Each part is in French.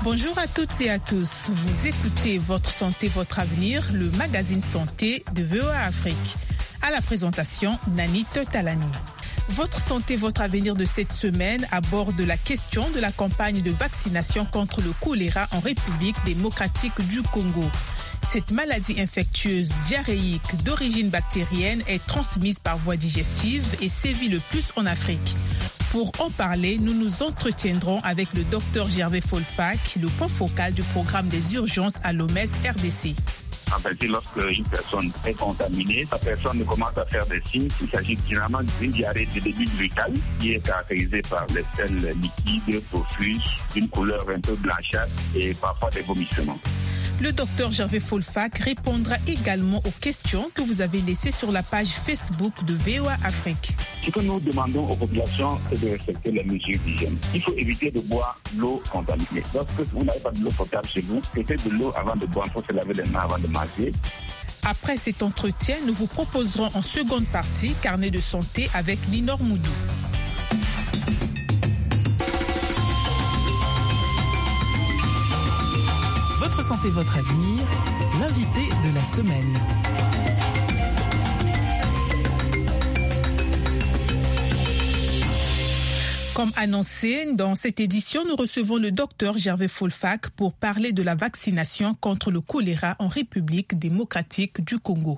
Bonjour à toutes et à tous. Vous écoutez Votre Santé, Votre Avenir, le magazine santé de VOA Afrique. À la présentation, Nani Talani. Votre santé, votre avenir de cette semaine aborde la question de la campagne de vaccination contre le choléra en République démocratique du Congo. Cette maladie infectieuse diarrhéique d'origine bactérienne est transmise par voie digestive et sévit le plus en Afrique. Pour en parler, nous nous entretiendrons avec le Dr Gervais Folfack, le point focal du programme des urgences à l'OMS RDC. En fait, lorsque une personne est contaminée, la personne commence à faire des signes. Il s'agit généralement d'une diarrhée de début brutal qui est caractérisée par les selles liquides, profuses, d'une couleur un peu blanchâtre et parfois des vomissements. Le docteur Gervais Folfack répondra également aux questions que vous avez laissées sur la page Facebook de VOA Afrique. Ce que nous demandons aux populations, c'est de respecter les mesures d'hygiène. Il faut éviter de boire l'eau contaminée. Lorsque vous n'avez pas de l'eau potable chez vous, mettez de l'eau avant de boire. Il faut se laver les mains avant de manger. Après cet entretien, nous vous proposerons en seconde partie Carnet de santé avec Linor Moudou. Votre santé, votre avenir, l'invité de la semaine. Comme annoncé, dans cette édition, nous recevons le docteur Gervais Folfack pour parler de la vaccination contre le choléra en République démocratique du Congo.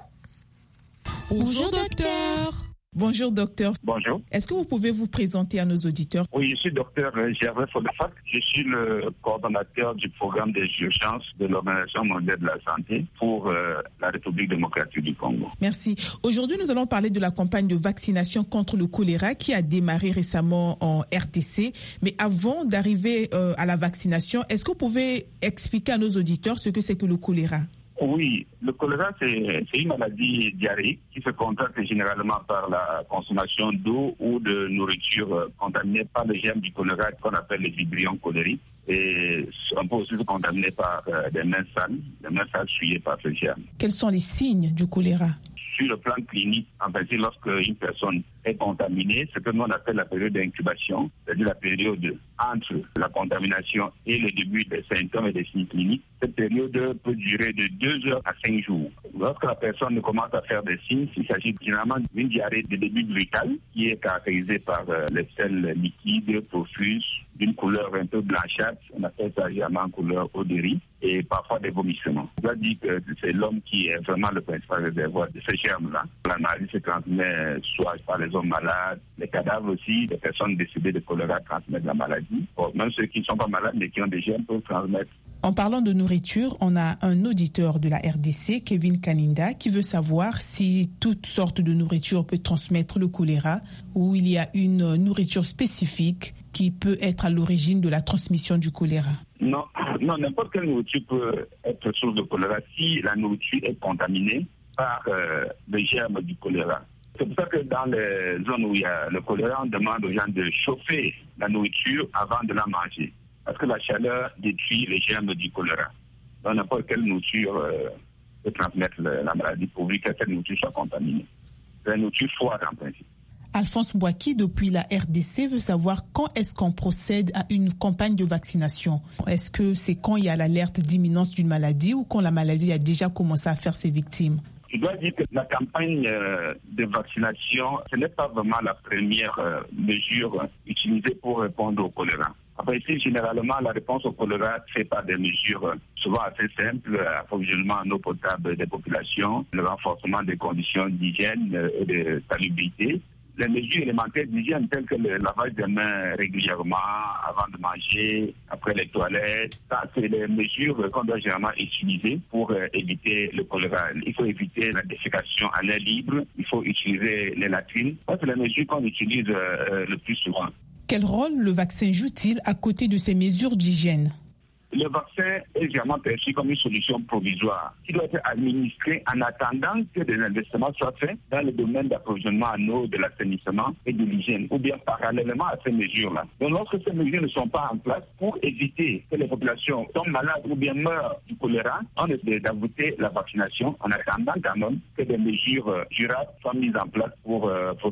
Bonjour docteur. Bonjour docteur. Bonjour. Est-ce que vous pouvez vous présenter à nos auditeurs? Oui, je suis docteur Gervais Folfack. Je suis le coordonnateur du programme des urgences de l'Organisation mondiale de la santé pour la République démocratique du Congo. Merci. Aujourd'hui, nous allons parler de la campagne de vaccination contre le choléra qui a démarré récemment en RDC. Mais avant d'arriver à la vaccination, est-ce que vous pouvez expliquer à nos auditeurs ce que c'est que le choléra? Oui, le choléra, c'est une maladie diarrhéique qui se contracte généralement par la consommation d'eau ou de nourriture contaminée par le germe du choléra qu'on appelle les vibrions cholériques. Et on peut aussi se contaminer par des mains sales souillées par ce germe. Quels sont les signes du choléra? Sur le plan clinique, en fait, lorsque une personne est contaminée, ce que nous on appelle la période d'incubation, c'est-à-dire la période entre la contamination et le début des symptômes et des signes cliniques. Cette période peut durer de 2 heures à 5 jours. Lorsque la personne commence à faire des signes, il s'agit généralement d'une diarrhée de début brutal qui est caractérisée par les selles liquides, profuses, d'une couleur un peu blanchâtre, on appelle ça généralement couleur eau de riz, et parfois des vomissements. On doit dire que c'est l'homme qui est vraiment le principal réservoir de ces germes-là. La maladie se transmet soit par les hommes malades, les cadavres aussi, des personnes décédées de choléra transmettent la maladie. Bon, même ceux qui ne sont pas malades mais qui ont des germes peuvent transmettre. En parlant de nourriture, on a un auditeur de la RDC, Kevin Kaninda, qui veut savoir si toute sorte de nourriture peut transmettre le choléra ou il y a une nourriture spécifique qui peut être à l'origine de la transmission du choléra. Non, n'importe quelle nourriture peut être source de choléra si la nourriture est contaminée par le germe du choléra. C'est pour ça que dans les zones où il y a le choléra, on demande aux gens de chauffer la nourriture avant de la manger. Parce que la chaleur détruit les germes du choléra. Donc n'importe quelle nourriture peut transmettre la maladie pourvu que cette nourriture soit contaminée. C'est la nourriture froide en principe. Alphonse Mbouaki, depuis la RDC, veut savoir quand est-ce qu'on procède à une campagne de vaccination. Est-ce que c'est quand il y a l'alerte d'imminence d'une maladie ou quand la maladie a déjà commencé à faire ses victimes? Je dois dire que la campagne de vaccination, ce n'est pas vraiment la première mesure utilisée pour répondre au choléra. Après, ici, généralement, la réponse au choléra fait par des mesures souvent assez simples, approvisionnement en eau potable des populations, le renforcement des conditions d'hygiène et de salubrité. Les mesures élémentaires d'hygiène telles que le lavage des mains régulièrement, avant de manger, après les toilettes, ça c'est les mesures qu'on doit généralement utiliser pour éviter le choléra. Il faut éviter la défécation à l'air libre, il faut utiliser les latrines. Ça c'est les mesures qu'on utilise le plus souvent. Quel rôle le vaccin joue-t-il à côté de ces mesures d'hygiène? Le vaccin est généralement perçu comme une solution provisoire qui doit être administrée en attendant que des investissements soient faits dans le domaine d'approvisionnement en eau, de l'assainissement et de l'hygiène, ou bien parallèlement à ces mesures-là. Donc lorsque ces mesures ne sont pas en place, pour éviter que les populations tombent malades ou bien meurent du choléra, on essaie d'ajouter la vaccination en attendant quand même que des mesures durables soient mises en place pour